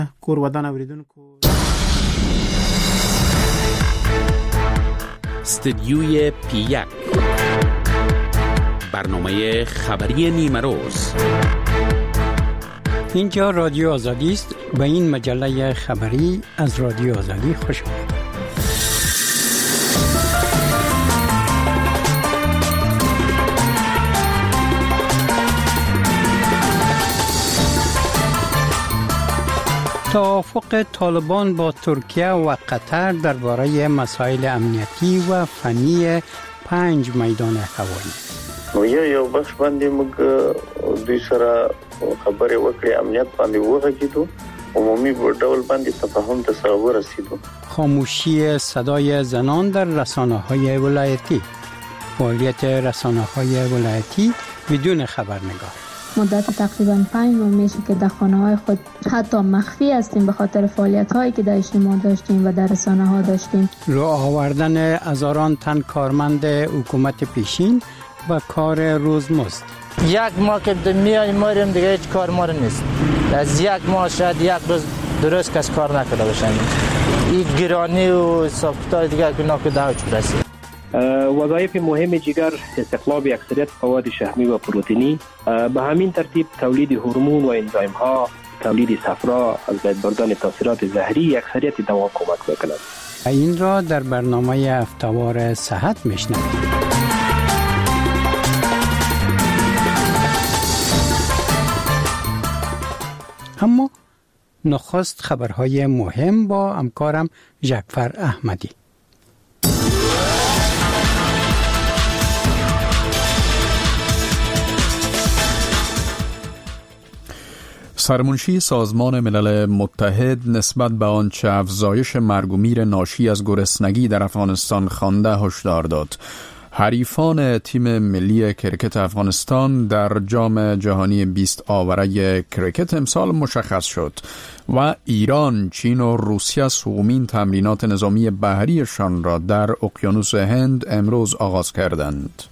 کورودان اوریدونکو استدیوی پی1 برنامه خبری نیمه روز. اینجا رادیو آزادی است. به این مجله خبری از رادیو آزادی خوش آمدید. توافق طالبان با ترکیه و قطر درباره مسائل امنیتی و فنی 5 میدان هوایی. یو بخش باندې موږ دوی سره خبرې وکړې، امنیت باندې وغږیدو، عمومی ډول باندې تفاهم تصور رسیدو. خاموشی صدای زنان در رسانه‌های ولایتی. فعالیت رسانه‌های ولایتی بدون خبرنگار. مدت تقریبا 5 ماه میشه که در خانه‌های خود حتی مخفی هستیم به خاطر فعالیت‌هایی که در اجتماع داشتیم و در رسانه‌ها داشتیم. رو آوردن هزاران تن کارمند حکومت پیشین و کار روزمزد. یک ماه که میایم ماریم دیگه هیچ کار ما نیست. از یک ماه شاید یک روز درست کس کار نکرده باشن. این گرانی و ساختای دیگه که ناکده چه رسید. وظایف مهم جگر استخلاص اکثریت مواد شحمی و پروتئینی، به همین ترتیب تولید هورمون و انزایم ها، تولید صفرا، از بین بردن تاثیرات زهری اکثریت دوا کمک میکند. این را در برنامه هفته‌وار صحت میشنوید. اما نخست خبرهای مهم با همکارم جعفر احمدی. سرمنشی سازمان ملل متحد نسبت به آنچه افزایش مرگ و میر ناشی از گرسنگی در افغانستان خوانده هشدار داد. حریفان تیم ملی کرکت افغانستان در جام جهانی 20 آوره کرکت امسال مشخص شد و ایران، چین و روسیه سومین تمرینات نظامی بحریشان را در اقیانوس هند امروز آغاز کردند.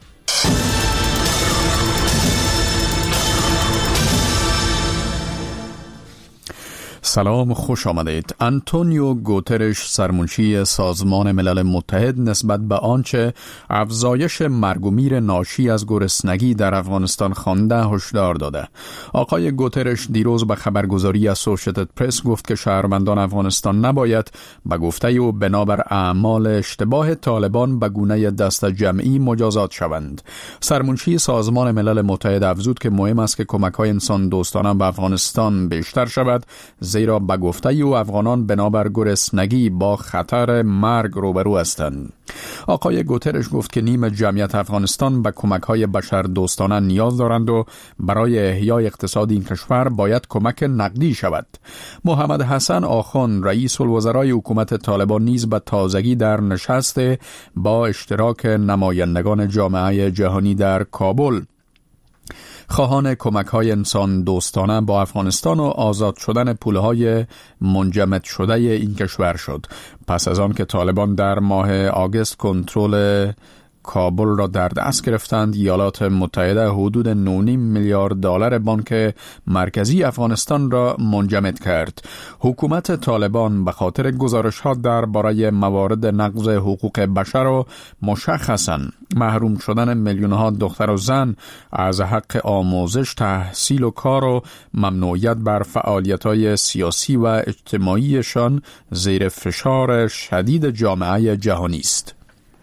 سلام، خوش آمدید. آنتونیو گوترش، سرمنشی سازمان ملل متحد، نسبت به آنچه افزایش مرگ و میر ناشی از گرسنگی در افغانستان خوانده هشدار داده. آقای گوترش دیروز به خبرگزاری اسوسییتد پرس گفت که شهروندان افغانستان نباید به گفته او بنابر اعمال اشتباه طالبان به گونه دست جمعی مجازات شوند. سرمنشی سازمان ملل متحد افزود که مهم است که کمک‌های انسان دوستانه به افغانستان بیشتر شود، زیرا به گفته او افغانان بنابر گرسنگی با خطر مرگ روبرو هستند. آقای گوترش گفت که نیم جمعیت افغانستان به کمک‌های بشر دوستانه نیاز دارند و برای احیای اقتصاد این کشور باید کمک نقدی شود. محمد حسن آخوند، رئیس الوزرای حکومت طالبان، نیز به تازگی در نشست با اشتراک نمایندگان جامعه جهانی در کابل خواهان کمک‌های انسان دوستانه با افغانستان و آزاد شدن پولهای منجمد شده این کشور شد. پس از آن که طالبان در ماه آگوست کنترل کابل را در دست گرفتند، ایالات متحده حدود 9.5 میلیارد دلار بانک مرکزی افغانستان را منجمد کرد. حکومت طالبان به خاطر گزارش‌ها درباره موارد نقض حقوق بشر و مشخصاً محروم شدن میلیون‌ها دختر و زن از حق آموزش، تحصیل و کار و ممنوعیت بر فعالیت‌های سیاسی و اجتماعیشان زیر فشار شدید جامعه جهانی است.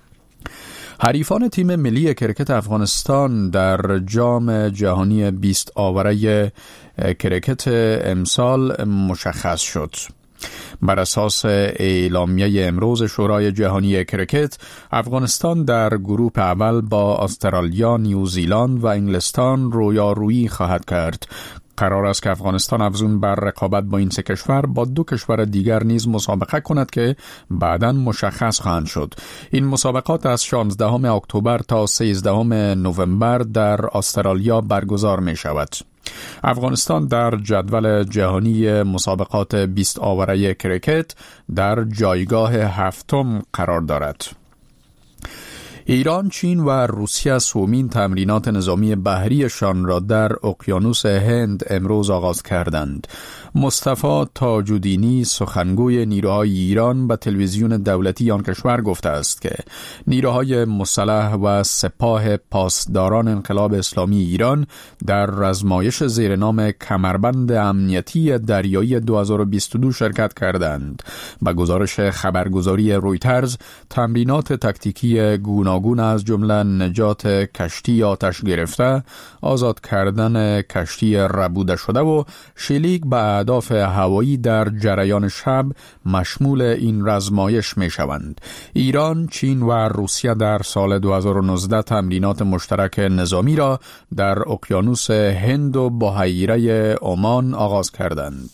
حریفان تیم ملی کرکت افغانستان در جام جهانی 20 آوره کرکت امسال مشخص شد. بر اساس اعلامیه امروز شورای جهانی کرکت، افغانستان در گروه اول با استرالیا، نیوزیلند و انگلستان رویارویی خواهد کرد. قرار است که افغانستان افزون بر رقابت با این سه کشور با 2 کشور دیگر نیز مسابقه کند که بعداً مشخص خواهند شد. این مسابقات از 16 اکتبر تا 13 نوامبر در استرالیا برگزار می شود. افغانستان در جدول جهانی مسابقات 20 آوره کرکت در جایگاه 7 قرار دارد. ایران، چین و روسیه سومین تمرینات نظامی بحریشان را در اقیانوس هند امروز آغاز کردند. مصطفی تاج‌الدینی سخنگوی نیروهای ایران به تلویزیون دولتی آن کشور گفته است که نیروهای مسلح و سپاه پاسداران انقلاب اسلامی ایران در رزمایش زیر نام کمربند امنیتی دریایی 2022 شرکت کردند. به گزارش خبرگزاری رویترز، تمرینات تاکتیکی گوناگون از جمله نجات کشتی آتش گرفته، آزاد کردن کشتی ربوده شده و شلیک به اهداف هوایی در جریان شب مشمول این رزمایش می شوند. ایران، چین و روسیه در سال 2019 تمرینات مشترک نظامی را در اقیانوس هند و بحیره عمان آغاز کردند.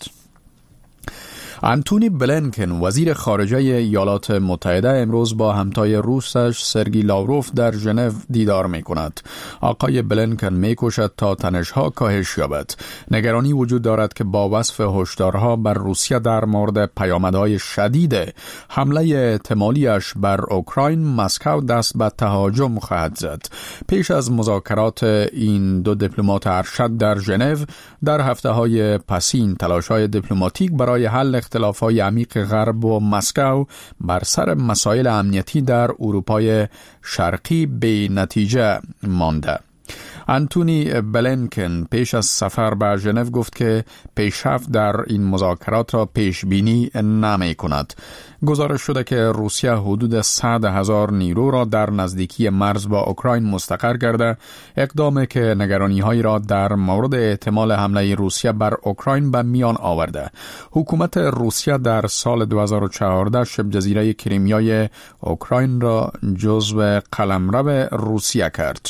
آنتونی بلینکن وزیر خارجه ایالات متحده امروز با همتای روسش سرگئی لاوروف در ژنو دیدار می کند. آقای بلینکن می کوشد تا تنش‌ها کاهش یابد. نگرانی وجود دارد که با وصف هشدارها بر روسیه در مورد پیامدهای شدید حمله احتمالیش بر اوکراین، مسکو دست به تهاجم خواهد زد. پیش از مذاکرات این دو دیپلمات ارشد در ژنو در هفته‌های پسین، تلاش‌های دیپلماتیک برای حل اختلاف‌های عمیق غرب و مسکو بر سر مسائل امنیتی در اروپای شرقی به نتیجه مانده. آنتونی بلینکن پیش از سفر به ژنو گفت که پیشرفت در این مذاکرات را پیش بینی نمی کند. گزارش شده که روسیه حدود 100,000 نیرو را در نزدیکی مرز با اوکراین مستقر کرده، اقدامی که نگرانی‌هایی را در مورد احتمال حمله روسیه بر اوکراین به میان آورده. حکومت روسیه در سال 2014 شبه جزیره کریمیای اوکراین را جزو قلمرو روسیه کرد.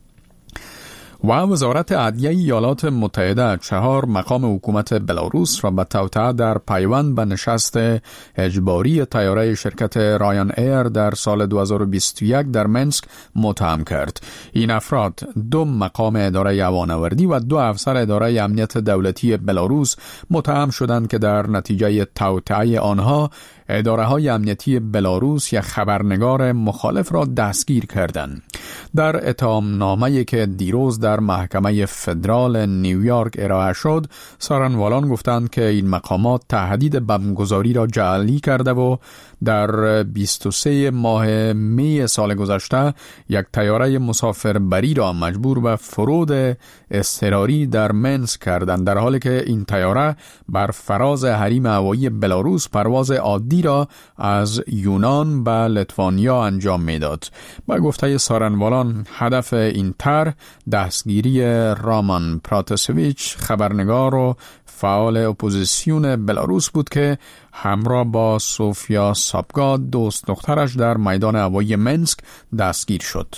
و وزارت عدلیه ایالات متحده 4 مقام حکومت بلاروس را به توطئه در پیوند به نشست اجباری طیاره شرکت رایان ایر در سال 2021 در منسک متهم کرد. این افراد 2 مقام اداره هوانوردی و 2 افسر اداره امنیت دولتی بلاروس متهم شدند که در نتیجه توطئه آنها اداره‌های امنیتی بلاروس یا خبرنگار مخالف را دستگیر کردند. در اتهامنامه‌ای که دیروز در محکمه فدرال نیویورک ارائه شد، سارنوالان گفتند که این مقامات تهدید بمبگذاری را جعلی کرده و در 23 ماه می سال گذشته یک طیاره مسافربری را مجبور به فرود اضطراری در منسک کردند، در حالی که این طیاره بر فراز حریم هوایی بلاروس پرواز عادی را از یونان به لیتوانیا انجام میداد. با گفته سارنوالان، هدف این طرح دستگیری رامان پراتاسویچ، خبرنگار و فعال اپوزیسیون بلاروس بود که همراه با سوفیا سابگا، دوست دخترش، در میدان هوایی منسک دستگیر شد.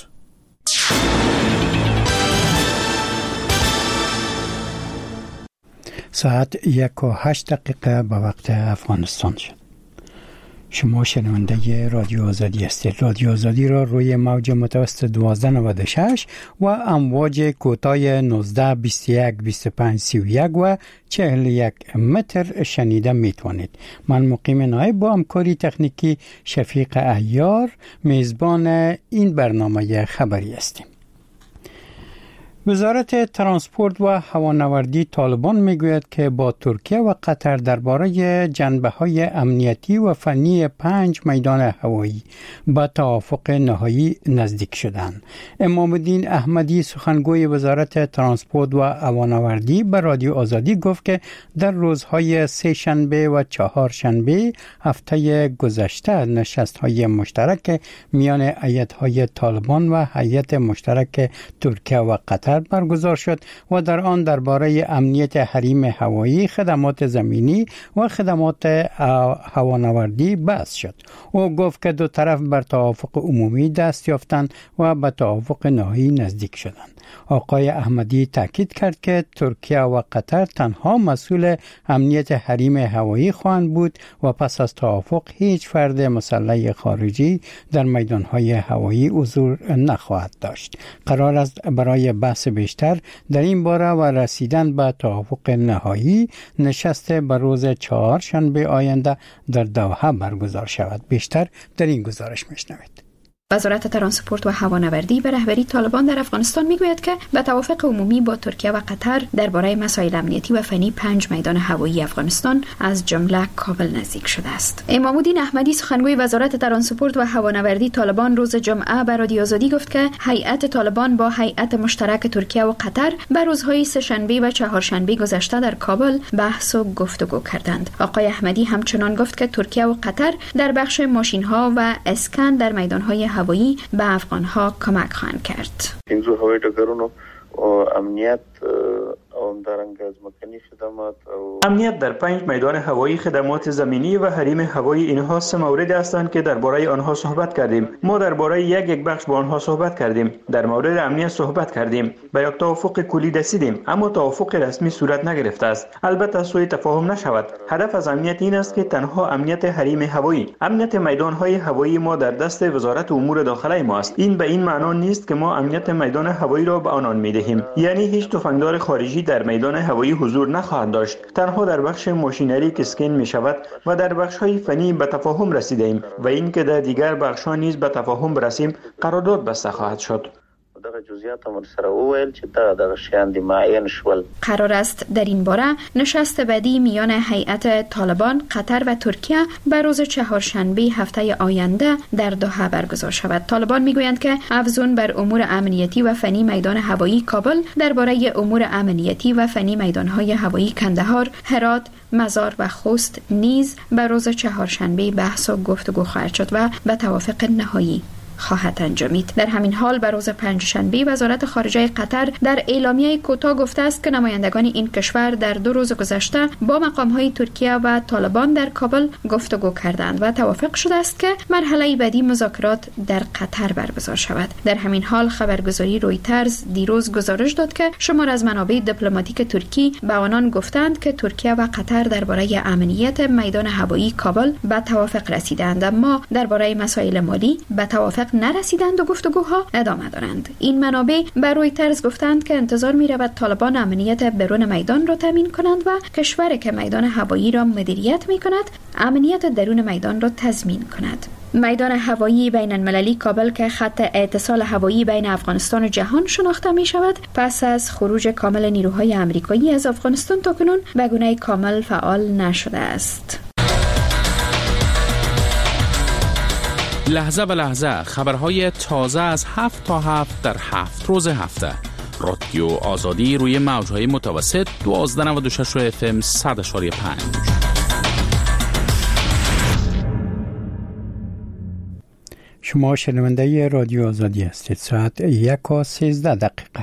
ساعت 1:08 به وقت افغانستان شد. شما شنونده رادیو آزادی هستید. رادیو آزادی را روی موج متوسط 1296 و امواج کوتاه 19 21 25 31 و 41 متر شنیده میتوانید. من مقیم نایب با همکاری تکنیکی شفیق عیار میزبان این برنامه خبری هستیم. وزارت ترانسپورت و هوانوردی طالبان میگوید که با ترکیه و قطر درباره جنبه‌های امنیتی و فنی 5 میدان هوایی به توافق نهایی نزدیک شدند. امام الدین احمدی سخنگوی وزارت ترانسپورت و هوانوردی به رادیو آزادی گفت که در روزهای 3 شنبه و 4 شنبه هفته گذشته نشست‌های مشترک میان هیئت‌های طالبان و هیئت مشترک ترکیه و قطر برگزار شد و در آن درباره امنیت حریم هوایی، خدمات زمینی و خدمات هوانوردی بحث شد. او گفت که دو طرف بر توافق عمومی دست یافتند و به توافق نهایی نزدیک شدند. آقای احمدی تاکید کرد که ترکیه و قطر تنها مسئول امنیت حریم هوایی خواهند بود و پس از توافق هیچ فرد مسلح خارجی در میدانهای هوایی حضور نخواهد داشت. قرار است برای بحث بیشتر در این باره و رسیدن به توافق نهایی نشست به روز 4 شنبه آینده در دوحه برگزار شود. بیشتر در این گزارش میشنوید. وزارت ترانسپورت و هوانوردی به رهبری طالبان در افغانستان میگوید که به توافق عمومی با ترکیه و قطر درباره مسائل امنیتی و فنی 5 میدان هوایی افغانستان از جمله کابل نزدیک شده است. امام الدین احمدی سخنگوی وزارت ترانسپورت و هوانوردی طالبان روز جمعه به رادیو آزادی گفت که هیئت طالبان با هیئت مشترک ترکیه و قطر به روزهای سه‌شنبه و چهارشنبه گذشته در کابل بحث و گفتگو کردند. آقای احمدی همچنان گفت که ترکیه و قطر در بخش ماشین‌ها و اسکن در میدان‌های هوایی به افغان‌ها کمک خواهند کرد. این هوایی ډګرونو امنیت او همدارنګه ځمکني خدمات او امنیت در 5 میدان هوایی، خدمات زمینی و حریم هوایی، اینها 3 مورد هستند که درباره آنها صحبت کردیم. ما درباره یک بخش با آنها صحبت کردیم. در مورد امنیت صحبت کردیم. به یک توافق کلی رسیدیم، اما توافق رسمی صورت نگرفته است. البته سوء تفاهم نشود. هدف از امنیت این است که تنها امنیت حریم هوایی، امنیت میدان‌های هوایی ما در دست وزارت امور داخله ما است. این به این معنا نیست که ما امنیت میدان هوایی را به آنان می‌دهیم. یعنی هیچ تفنگدار خارجی در میدان هوایی حضور نخواهد داشت. تنها در بخش ماشینری که اسکن می شود و در بخش‌های فنی به تفاهم رسیدیم و اینکه در دیگر بخش‌ها نیز به تفاهم برسیم قرارداد بسته خواهد شد. قرار است در این باره نشست بعدی میان هیئت طالبان، قطر و ترکیه به روز چهارشنبه هفته آینده در دوحه برگزار شود. طالبان میگویند که افزون بر امور امنیتی و فنی میدان هوایی کابل درباره امور امنیتی و فنی میدان‌های هوایی کندهار، هرات، مزار و خوست نیز به روز چهارشنبه بحث و گفتگو خواهد شد و به توافق نهایی خواهد انجامید. در همین حال به روز پنجشنبه وزارت خارجه قطر در اعلامیه کوتاه گفته است که نمایندگان این کشور در 2 روز گذشته با مقام‌های ترکیه و طالبان در کابل گفتگو کردند و توافق شده است که مرحله بعدی مذاکرات در قطر برگزار شود. در همین حال خبرگزاری رویترز دیروز گزارش داد که شمار از منابع دیپلماتیک ترکی به آنان گفتند که ترکیه و قطر درباره امنیت میدان هوایی کابل به توافق رسیدند، اما درباره مسائل مالی به توافق نرسیدند و گفتگوها ادامه دارند. این منابع به رویترز گفتند که انتظار می رود طالبان امنیت برون میدان را تامین کنند و کشوری که میدان هوایی را مدیریت می کند امنیت درون میدان را تضمین کند. میدان هوایی بین المللی کابل که خط اتصال هوایی بین افغانستان و جهان شناخته می شود، پس از خروج کامل نیروهای آمریکایی از افغانستان تاکنون به گونه کامل فعال نشده است. لحظه به لحظه خبرهای تازه از 7 تا 7 در 7 روز هفته. رادیو آزادی روی موجهای متوسط 1296 FM 100.5. شما شنونده رادیو آزادی هستید. ساعت 1:13.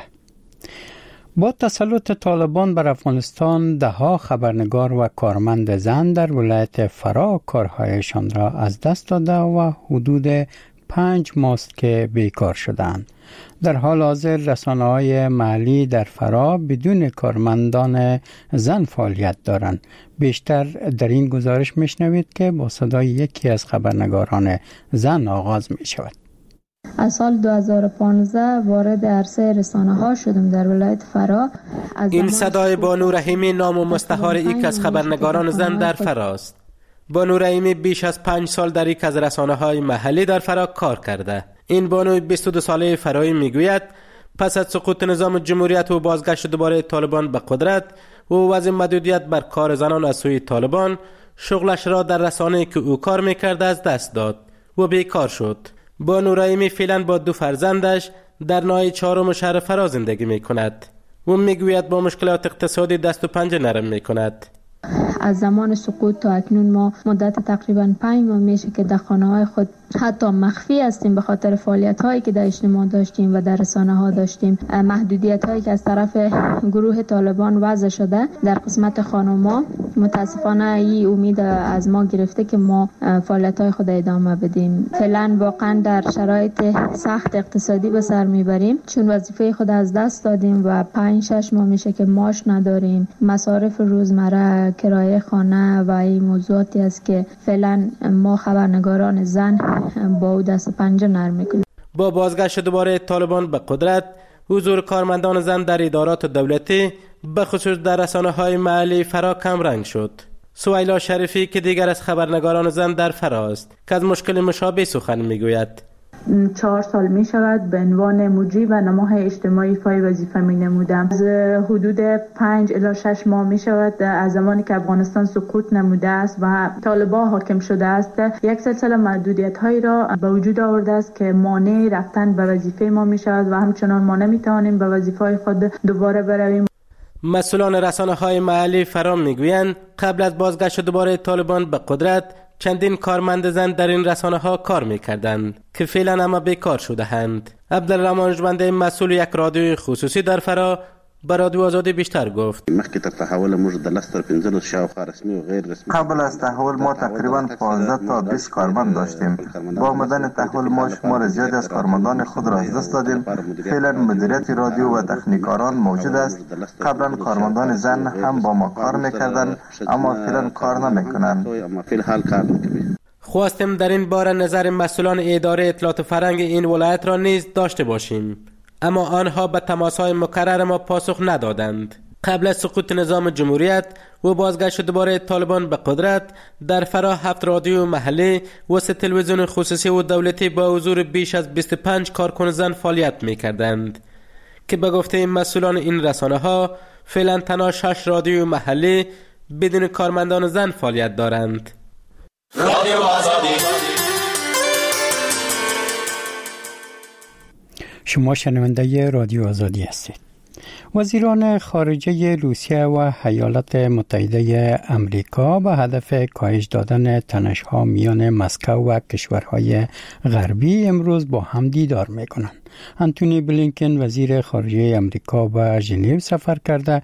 با تسلط طالبان بر افغانستان دهها خبرنگار و کارمند زن در ولایت فرا کارهایشان را از دست داده و حدود 5 ماه است که بیکار شدند. در حال حاضر رسانه‌های محلی در فرا بدون کارمندان زن فعالیت دارند. بیشتر در این گزارش میشنوید که با صدای یکی از خبرنگاران زن آغاز می شود. از سال 2015 وارد عرصه رسانه‌ها شدم در ولایت فرا. این صدای بانو رحیمی نام و مستعار یک از خبرنگاران زن در فرا است. بانو رحیمی بیش از 5 سال در یک از رسانه‌های محلی در فرا کار کرده. این بانوی 22 ساله فرایی میگوید پس از سقوط نظام جمهوریت و بازگشت دوباره طالبان به قدرت و وضع محدودیت بر کار زنان از سوی طالبان، شغلش را در رسانه‌ای که او کار میکرد از دست داد و بیکار شد. بانو رحیمی فعلا با 2 فرزندش در ناحیه 4 شهر فرا زندگی میکند و میگوید با مشکلات اقتصادی دست و پنجه نرم میکند. از زمان سقوط تا اکنون ما مدت تقریبا 5 ماه میشه که در خانه‌های خود حتی مخفی هستیم به خاطر فعالیت‌هایی که در اجتماع داشتیم و در رسانه‌ها داشتیم. محدودیت‌هایی که از طرف گروه طالبان وضع شده در قسمت خانم‌ها، متاسفانه این امید از ما گرفته که ما فعالیت‌های خود ادامه بدیم. فعلا واقعا در شرایط سخت اقتصادی به سر میبریم چون وظیفه خود از دست دادیم و 5-6 ماه میشه که معاش نداریم. مصارف روزمره، کرایه خانه و این موضوعاتی است که فعلا ما خبرنگاران زن با او دست و پنجه نرم میکنیم. با بازگشت دوباره طالبان به قدرت، حضور کارمندان زن در ادارات دولتی به خصوص در رسانه‌های محلی فرا کم رنگ شد. سویلا شریفی که دیگر از خبرنگاران زن در فرا است که از مشکل مشابه سخن میگوید. 4 سال می شود به عنوان مجری و نماه اجتماعی فای وظیفه می نمودم. از حدود 5 الی 6 ماه می شود از زمانی که افغانستان سقوط نموده است و طالبان حاکم شده است یک سلسله محدودیت هایی را به وجود آورده است که مانع رفتن به وظیفه ما می شود و همچنان ما نمی توانیم به وظیفه های خود دوباره برویم. مسئولان رسانه‌های محلی فرام میگویند قبل از بازگشت دوباره طالبان به قدرت چندین کارمند زن در این رسانه‌ها کار می‌کردند که فعلا اما بیکار شده‌اند. عبدالرحمن جوانده مسئول یک رادیوی خصوصی در فرا به رادیو آزادی بیشتر گفت. مخکې تر تحول موږ د 10 تر 15 شاوخوا رسمي و غیر رسمي قبل از تحول ما تقریبا 15 تا 20 کارمند داشتیم. با آمدن تحول ما شمار زیادی از کارمندان خود را از دست دادیم. فعلا مدیریت رادیو و تکنیکاران موجود است. قبلا کارمندان زن هم با ما کار می‌کردند اما فعلا کار نمی‌کنند. خواستیم در این باره نظر مسئولان اداره اطلاعات فرهنگ این ولایت را نیز داشته باشیم، اما آنها به تماس‌های مکرر ما پاسخ ندادند. قبل از سقوط نظام جمهوریت و بازگشت دوباره طالبان به قدرت در فرا 7 رادیو محلی و 3 تلویزیون خصوصی و دولتی با حضور بیش از 25 کارکن زن فعالیت می‌کردند که به گفته مسئولان این رسانه‌ها فعلا تنها 6 رادیو محلی بدون کارمندان زن فعالیت دارند. رادیو آزادی. شما شنونده رادیو آزادی هستید. وزیران خارجه روسیه و ایالات متحده آمریکا به هدف کاهش دادن تنش‌ها میان مسکو و کشورهای غربی امروز با هم دیدار می‌کنند. آنتونی بلینکن وزیر خارجه آمریکا به ژنو سفر کرده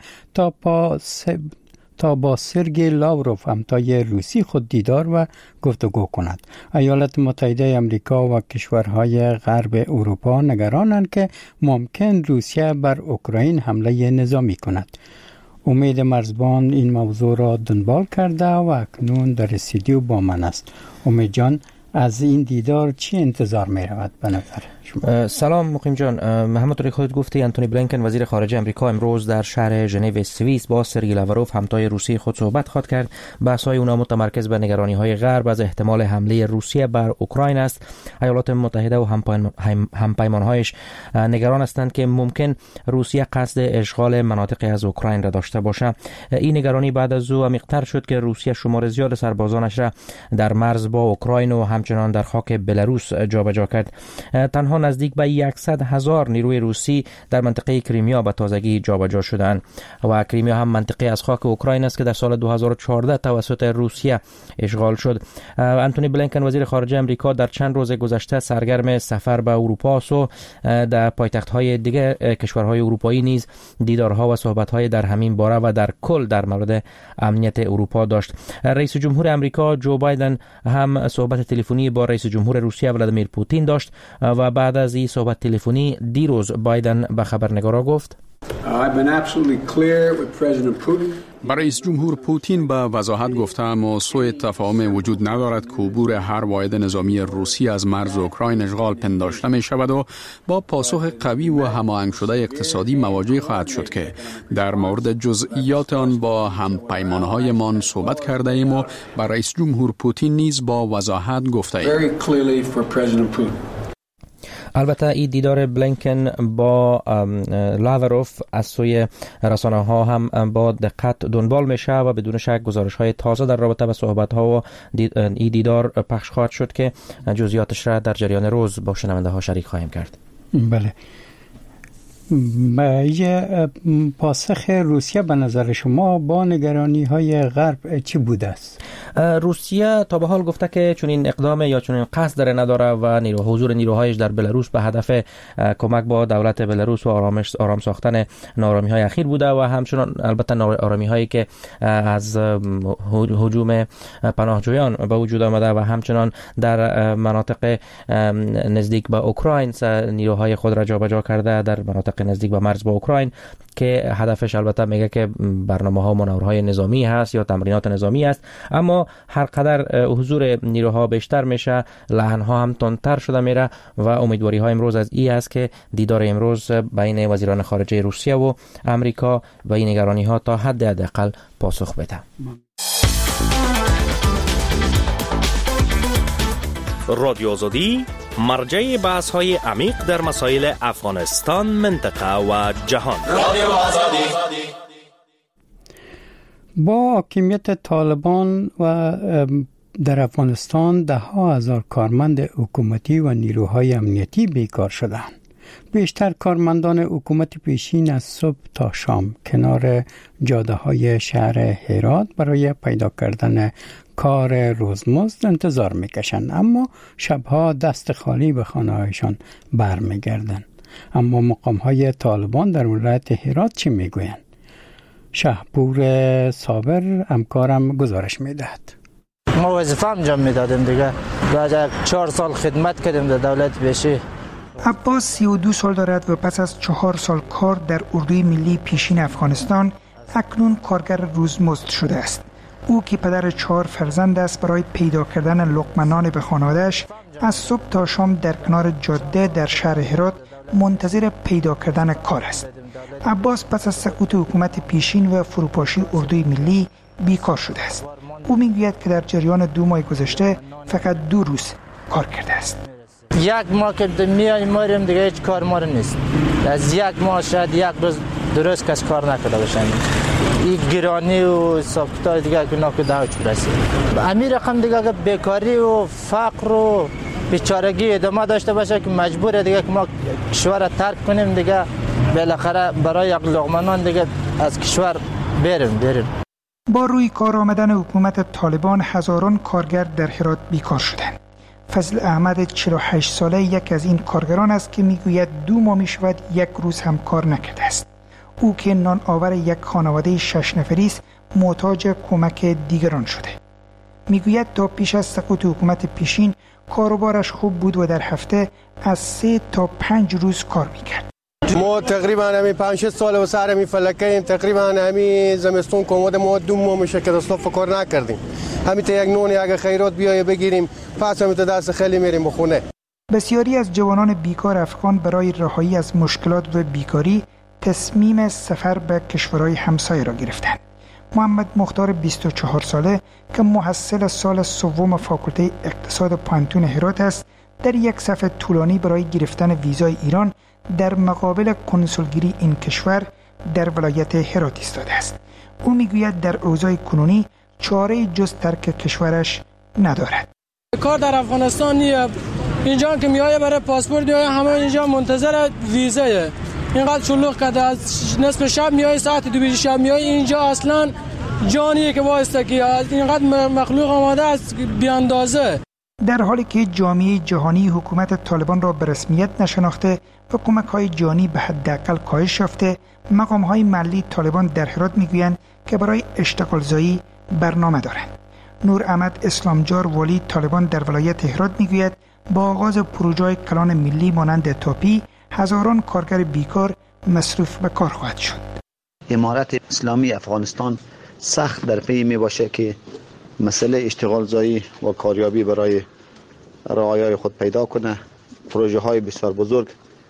تا با سرگئی لاوروف همتای روسی خود دیدار و گفتگو کند. ایالات متحده آمریکا و کشورهای غرب اروپا نگرانند که ممکن روسیه بر اوکراین حمله نظامی کند. امید مرزبان این موضوع را دنبال کرده و اکنون در استودیو با من است. امید جان، از این دیدار چی انتظار می رود به نظر شما؟ سلام مقیم جان. همونطوری خودت گفتی آنتونی بلینکن وزیر خارجه آمریکا امروز در شهر ژنو سوئیس با سرگئی لاوروف همتای روسی خود صحبت خواهد کرد. بحث‌های اونا متمرکز بر نگرانی‌های غرب از احتمال حمله روسیه بر اوکراین است. ایالات متحده و همپیمان‌هایش نگران هستند که ممکن روسیه قصد اشغال مناطقی از اوکراین را داشته باشد. این نگرانی بعد از او عمیق‌تر شد که روسیه شمار زیاد سربازانش را در مرز با اوکراین و همچنان در خاک بلاروس جابجا کرد. تنها نزدیک به 100,000 نیروی روسی در منطقه کریمیا به تازگی جابجا شدند و کریمیا هم منطقه از خاک اوکراین است که در سال 2014 توسط روسیه اشغال شد. آنتونی بلینکن وزیر خارجه آمریکا در چند روز گذشته سرگرم سفر به اروپا و در پایتخت‌های دیگر کشورهای اروپایی نیز دیدارها و صحبت‌های در همین باره و در کل در مورد امنیت اروپا داشت. رئیس جمهور آمریکا جو بایدن هم صحبت تلفنی با رئیس جمهور روسیه ولادیمیر پوتین داشت و بعد از این صحبت تلفنی دیروز بایدن به خبرنگارا گفت برای رئیس جمهور پوتین به وضاحت گفتم و سوء تفاهم وجود ندارد که عبور هر واحد نظامی روسی از مرز اوکراین اشغال پنداشته می شود و با پاسخ قوی و هماهنگ شده اقتصادی مواجه خواهد شد که در مورد جزئیات آن با همپیمانهای من صحبت کرده ایم و برای رئیس جمهور پوتین نیز با وضاحت گفته ایم. البته این دیدار بلینکن با لاوروف از سوی رسانه‌ها هم با دقت دنبال میشه و بدون شک گزارش‌های تازه در رابطه با صحبت‌ها و این دیدار پخش خواهد شد که جزئیاتش را در جریان روز با شنونده‌ها شریک خواهیم کرد. بله. پاسخ روسیه به نظر شما با نگرانی‌های غرب چی بوده است؟ روسیه تا به حال گفته که چون این اقدام یا چون این قصد داره نداره و حضور نیروهایش در بلاروس به هدف کمک با دولت بلاروس و آرام ساختن ناآرامی‌های اخیر بوده و همچنان البته ناآرامی‌هایی که از هجوم پناهجویان به وجود آمده و همچنان در مناطق نزدیک به اوکراین نیروهای خود را جابجا کرده در مناطق نزدیک به مرز با اوکراین که هدفش البته میگه که برنامه‌ها و مناورهای نظامی هست یا تمرینات نظامی است، اما هر قدر حضور نیروها بیشتر میشه لحن‌ها هم تندتر شده میره و امیدواری‌ها امروز از این است که دیدار امروز بین وزیران خارجه روسیه و آمریکا و این نگرانی‌ها تا حد حداقل پاسخ بده. رادیو آزادی مرجع بحث های عمیق در مسائل افغانستان، منطقه و جهان. رادیو آزادی. با حاکمیت طالبان و در افغانستان 10,000 کارمند حکومتی و نیروهای امنیتی بیکار شدند. بیشتر کارمندان حکومت پیشین از صبح تا شام کنار جاده های شهر هرات برای پیدا کردن کار روزمزد انتظار میکشند، اما شبها دست خالی به خانه هایشان برمیگردند. اما مقام های طالبان در ولایت هرات چی میگویند؟ شهپور صابر همکارم گزارش میدهد. ما وظیفه انجام میدادیم دیگه. بعد 4 سال خدمت کردیم در دولت پیشین. عباس 32 سال دارد و پس از 4 سال کار در اردوی ملی پیشین افغانستان اکنون کارگر روزمزد شده است. او که پدر 4 فرزند است برای پیدا کردن لقمه نان به خانواده‌اش از صبح تا شام در کنار جاده در شهر هرات منتظر پیدا کردن کار است. عباس پس از سقوط حکومت پیشین و فروپاشی اردوی ملی بیکار شده است. او میگوید که در جریان 2 ماه گذشته فقط 2 روز کار کرده است. 1 ماه که میایم دیگه هیچ کار ما نیست. از 1 ماه شاید 1 روز درست کس کار نکرده باشن. این گرانی و حساب‌کتاب دیگه که ناکده چه رسید. امیر رقم دیگه که بیکاری و فقر و بیچارگی ادامه داشته باشه که مجبوره دیگه که ما کشور ترک کنیم دیگه، بالاخره برای یک لقمه نان دیگه از کشور بریم. با روی کار آمدن حکومت طالبان هزاران کارگر در هرات بیکار شدند. فضل احمد 48 ساله یک از این کارگران است که میگوید 2 ماه می شود 1 روز هم کار نکرده است. او که نان آور یک خانواده 6 نفری است محتاج کمک دیگران شده. میگوید تا پیش از سقوط حکومت پیشین کاروبارش خوب بود و در هفته از 3 تا 5 روز کار میکرد. ما تقریبا همین 5-6 سال و سر همین فلکه تقریبا همین زمستون کمود ما 2 ماه میشه که اصلا کار نکردیم. همین تا یک نون یک خیرات بیای بگیریم پس همین تا دست خالی میریم به خونه. بسیاری از جوانان بیکار افغان برای رهایی از مشکلات و بیکاری تصمیم سفر به کشورهای همسایه را گرفتند. محمد مختار 24 ساله که محصل سال 3 فاکولته اقتصاد پانتون هرات است در یک صف طولانی برای گرفتن ویزای ایران در مقابل کنسولگری این کشور در ولایت هرات ایستاده است. او میگوید در اوضاع کنونی چاره جز ترک کشورش ندارد. کار در افغانستان نیه. اینجا که میایه برای پاسپورت میایه همه اینجا منتظر ویزایه. اینقدر شلوغ کرده از نصف شب میایه ساعت 2 شب میایه اینجا اصلا جانیه که واسطه که اینقدر مخلوق آماده است بی اندازه. در حالی که جامعه جهانی حکومت طالبان را به رسمیت نشناخته و کمک‌های جانی به حداقل کاهش یافته، مقام‌های محلی طالبان در هرات میگویند که برای اشتغالزایی برنامه دارند. نور احمد اسلامجار والی طالبان در ولایت هرات میگوید با آغاز پروژه‌های کلان ملی مانند تاپی هزاران کارگر بیکار مصروف به کار خواهد شد. امارت اسلامی افغانستان سخت در پی می باشه که مسئله اشتغالزایی و کاریابی برای رعایای خود پیدا کنه. پروژه های بسیار بزرگ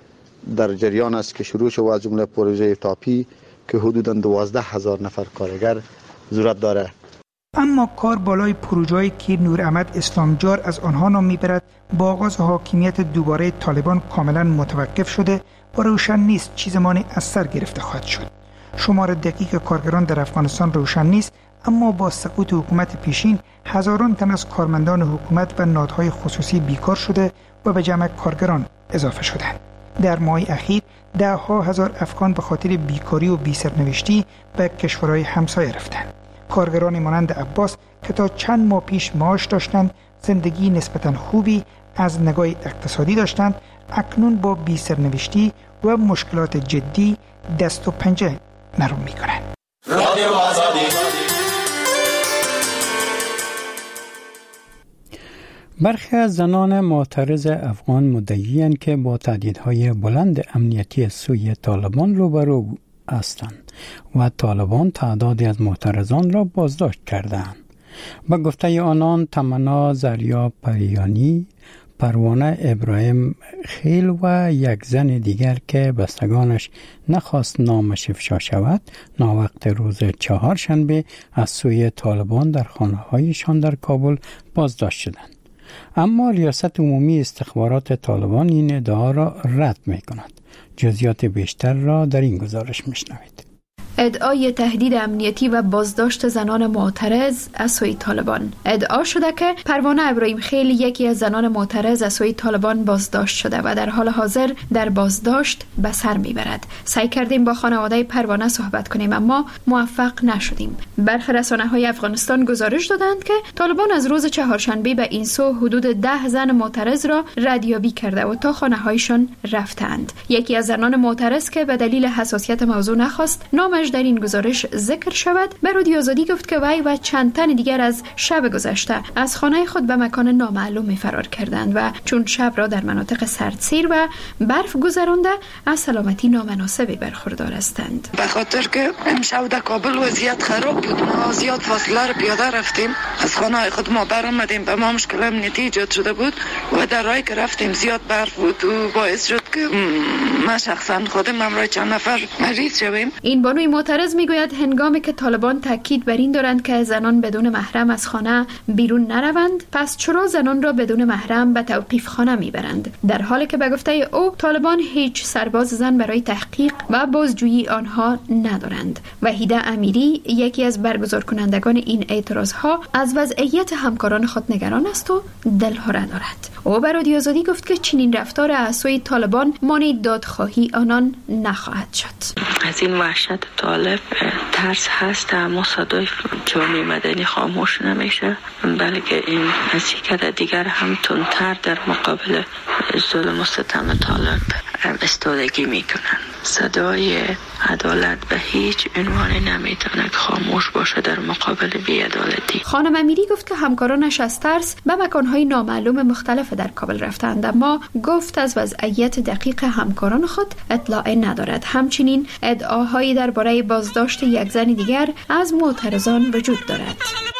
در جریان است که شروع شد، از جمله پروژه تاپی که حدوداً 12,000 نفر کارگر ضرورت داره. اما کار بالای پروژه‌ای که نور احمد اسلامجار از آنها نام میبرد با آغاز حاکمیت دوباره طالبان کاملا متوقف شده و روشن نیست چه زمانی از سر گرفته خواهد شد. شمار دقیق کارگران در افغانستان روشن نیست، اما با سقوط حکومت پیشین هزاران تن از کارمندان حکومت و نهادهای خصوصی بیکار شده و به جمع کارگران اضافه شدند. در ماه اخیر 10,000 افغان به خاطر بیکاری و بی‌سرنوشتی به کشورهای همسایه رفتند. کارگران مانند عباس که تا چند ماه پیش معاش داشتند، زندگی نسبتاً خوبی از نگاه اقتصادی داشتند، اکنون با بی‌سرنوشتی و مشکلات جدی دست و پنجه نرم می‌کنند. رادیو آزادی. برخی از زنان معترض افغان مدعی‌اند که با تهدیدهای بلند امنیتی سوی طالبان روبرو هستند و طالبان تعدادی از معترضان را بازداشت کردند. با گفته آنان تمنا زریا پریانی، پروانه ابراهیم خیل و یک زن دیگر که بستگانش نخواست نامش افشا شود، ناوقت روز 4 شنبه از سوی طالبان در خانه‌هایشان در کابل بازداشت شدند. اما ریاست عمومی استخبارات طالبان این ادعا را رد می کند. جزئیات بیشتر را در این گزارش میشنوید. ادعای تهدید امنیتی و بازداشت زنان معترض از سوی طالبان. ادعا شده که پروانه ابراهیم خیل یکی از زنان معترض از سوی طالبان بازداشت شده و در حال حاضر در بازداشت به سر میبرد. سعی کردیم با خانواده پروانه صحبت کنیم اما موفق نشدیم. برخی رسانه‌های افغانستان گزارش دادند که طالبان از روز چهارشنبه به این سو حدود 10 زن معترض را ردیابی کرده و تا خانه‌هایشان رفتند. یکی از زنان معترض که به دلیل حساسیت موضوع نخواست نامش در این گزارش ذکر شود، به رادیو آزادی گفت که وی و چند تن دیگر از شب گذشته از خانه خود به مکان نامعلوم فرار کردند و چون شب را در مناطق سردسیر و برف گذرانده از سلامتی نامناسبی برخوردار هستند. به خاطر که امشب در کابل وضعیت خراب بود، ما زیاد فاصله را پیاده رفتیم، از خانه خود ما برآمدیم، به ما مشکل امنیتی ایجاد شده بود و در راهی که رفتیم زیاد برف بود و باعث شد که ما شخصا خودم همراه چند نفر مریض شویم. این بانوی معترض میگوید هنگامی که طالبان تاکید بر این دارند که زنان بدون محرم از خانه بیرون نروند، پس چرا زنان را بدون محرم به توقیف خانه میبرند؟ در حالی که به گفته او طالبان هیچ سرباز زن برای تحقیق و بازجویی آنها ندارند. وحیده امیری یکی از برگزار کنندگان این اعتراضها از وضعیت همکاران خود نگران است و دلهره دارد. او به رادیو آزادی گفت که چنین رفتار از سوی طالبان مانع دادخواهی آنان نخواهد شد. از این وحشت طالب ترس هست، اما صدای جامعه مدنی خاموش نمیشه، بلکه این حرکت دیگر هم تندتر در مقابل ظلم و ستم طالب استادگی میکنن. صدای عدالت به هیچ عنوان نمیتونه خاموش باشه در مقابل بی‌عدالتی. خانم امیری گفت که همکارانش از ترس به مکانهای نامعلوم مختلف در کابل رفتند، اما گفت از وضعیت دقیق همکاران خود اطلاع ندارد. همچنین ادعاهایی درباره بازداشت یک زن دیگر از معترضان وجود دارد.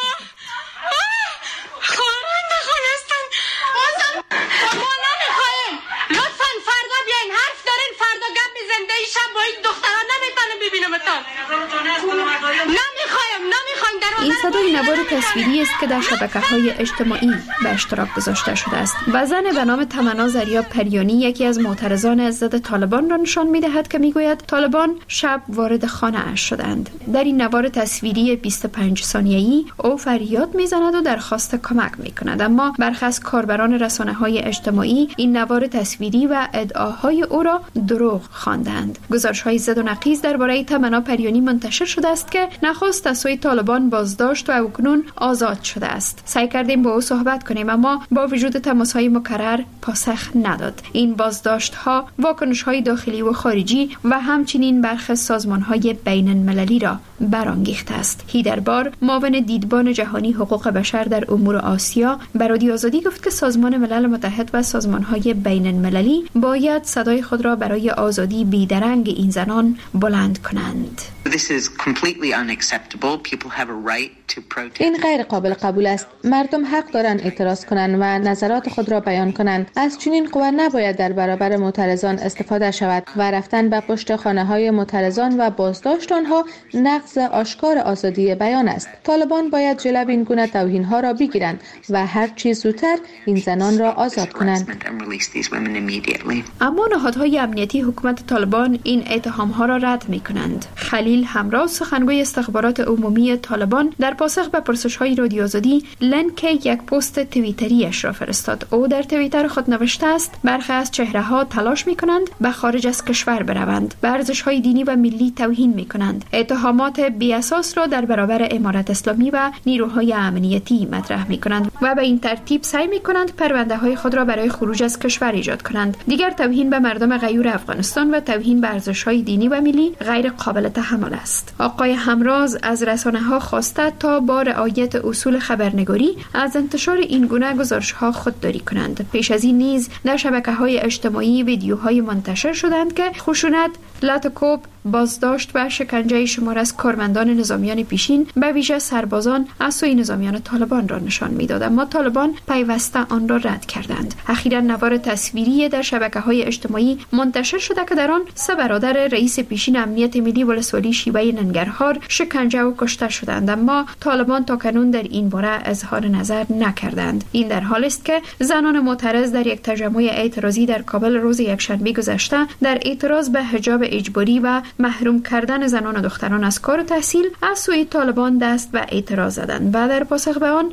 این صدای نوار تصویری است که در شبکه‌های اجتماعی به اشتراک گذاشته شده است و زن به نام تمنا زریا پریانی یکی از معترضان از ضد طالبان را نشان می‌دهد که می‌گوید طالبان شب وارد خانه اش شدند. در این نوار تصویری 25 ثانیه‌ای او فریاد می‌زند و درخواست کمک می‌کند، اما برخی از کاربران رسانه‌های اجتماعی این نوار تصویری و ادعاهای او را دروغ خواندند. گزارش‌های ضد و نقیض درباره تمنا پریانی منتشر شده است که نخست از سوی طالبان بازداشت و اکنون آزاد شده است. سعی کردیم با او صحبت کنیم اما با وجود تماس‌های مکرر پاسخ نداد. این بازداشت‌ها واکنش‌های داخلی و خارجی و همچنین برخی سازمان‌های بین‌المللی را برانگیخته است. هیدربار معاون دیدبان جهانی حقوق بشر در امور آسیا به رادیو آزادی گفت که سازمان ملل متحد و سازمان‌های بین‌المللی باید صدای خود را برای آزادی بیدرنگ این زنان بلند کنند. این غیر قابل قبول است. مردم حق دارند اعتراض کنند و نظرات خود را بیان کنند. از چنین قوه نباید در برابر معترضان استفاده شود و رفتن به پشت خانه‌های معترضان و بازداشت آنها نقض آشکار آزادی بیان است. طالبان باید جلوی این گونه توهین‌ها را بگیرند و هر چیز زودتر این زنان را آزاد کنند. اما نهادهای امنیتی حکومت طالبان این اتهام‌ها را رد می‌کنند. خلیل همراه سخنگوی استخبارات عمومی طالبان در پاسخ به پرسش‌های رادیو آزادی لینک یک پست توییتری‌اش را فرستاد. او در توییتر خود نوشته است: برخی از چهره‌ها تلاش می‌کنند به خارج از کشور بروند، به ارزش‌های دینی و ملی توهین می‌کنند، اتهامات بی‌اساس را در برابر امارت اسلامی و نیروهای امنیتی مطرح می‌کنند و به این ترتیب سعی می‌کنند پرونده‌های خود را برای خروج از کشور ایجاد کنند. دیگر توهین به مردم غیور افغانستان و توهین به ارزش‌های دینی و ملی غیر قابل تحمل است. آقای همراز از رسانه‌ها خواسته تا با رعایت اصول خبرنگاری از انتشار این گونه گزارش‌ها خودداری کنند. پیش از این نیز در شبکه‌های اجتماعی ویدیوهای منتشر شدند که خشونت، لطکوب، بازداشت و شکنجه شمار از کارمندان نظامیان پیشین به ویژه سربازان از سوی نظامیان طالبان را نشان میداد، اما طالبان پیوسته آن را رد کردند. اخیراً نوار تصویری در شبکه‌های اجتماعی منتشر شده که در آن 3 برادر رئیس پیشین امنیت ملی ولسوالی شیوه ننگرهار شکنجه و کشته شدند، اما طالبان تاکنون در این باره اظهار نظر نکردند. این در حالی است که زنان معترض در یک تجمع اعتراضی در کابل روز یکشنبه گذشته در اعتراض به حجاب اجباری و محروم کردن زنان و دختران از کار و تحصیل از سوی طالبان دست به اعتراض زدند و در پاسخ به آن